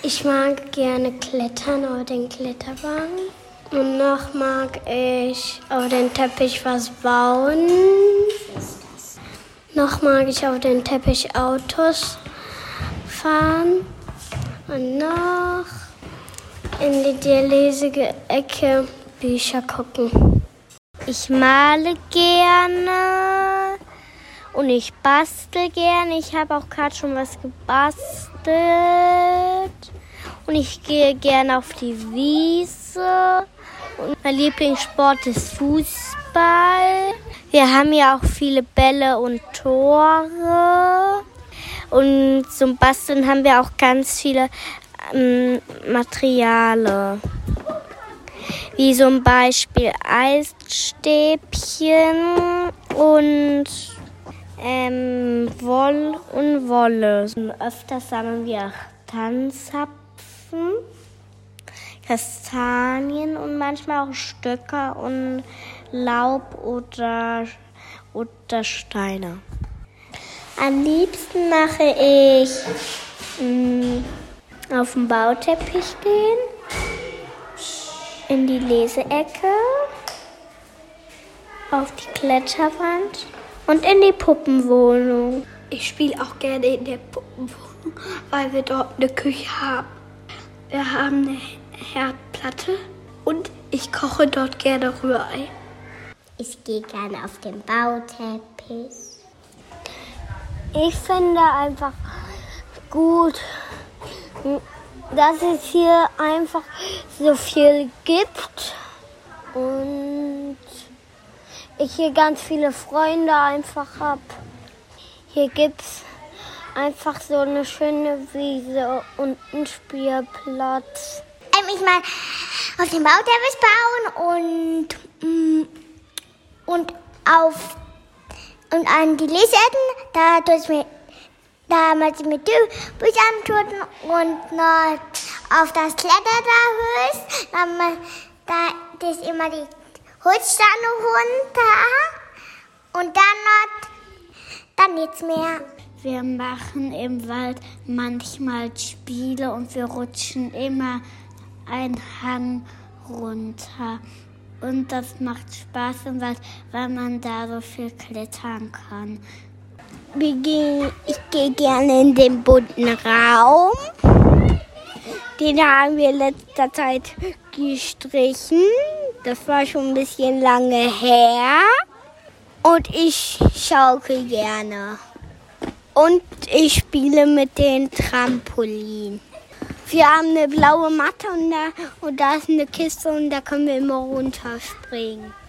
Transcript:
Ich mag gerne klettern auf den Kletterwagen. Und noch mag ich auf den Teppich was bauen. Noch mag ich auf den Teppich Autos fahren. Und noch in die Dialysege-Ecke Bücher gucken. Ich male gerne und ich bastel gerne. Ich habe auch gerade schon was gebastelt. Und ich gehe gerne auf die Wiese. Und mein Lieblingssport ist Fußball. Wir haben ja auch viele Bälle und Tore. Und zum Basteln haben wir auch ganz viele Materialien. Wie zum Beispiel Eisstäbchen und Wolle. Öfters sammeln wir auch Tannenzapfen, Kastanien und manchmal auch Stöcker und Laub oder Steine. Am liebsten mache ich auf den Bauteppich gehen, in die Leseecke, auf die Kletterwand und in die Puppenwohnung. Ich spiele auch gerne in der Puppenwohnung, weil wir dort eine Küche haben. Wir haben eine Herdplatte und ich koche dort gerne Rührei. Ich gehe gerne auf den Bauteppich. Ich finde einfach gut, dass es hier einfach so viel gibt und ich hier ganz viele Freunde einfach habe. Hier gibt es einfach so eine schöne Wiese und einen Spielplatz. Ich mal auf den Bauteppich bauen und an die Leseecken, da tue ich mir damals mit Büchern tun und noch auf das Kletterhöchst, da ist immer die Holzstange runter und dann nichts mehr. Wir machen im Wald manchmal Spiele und wir rutschen immer einen Hang runter. Und das macht Spaß im Wald, weil man da so viel klettern kann. Ich gehe gerne in den bunten Raum. Den haben wir in letzter Zeit gestrichen. Das war schon ein bisschen lange her. Und ich schaukel gerne. Und ich spiele mit den Trampolin. Wir haben eine blaue Matte und da ist eine Kiste und da können wir immer runterspringen.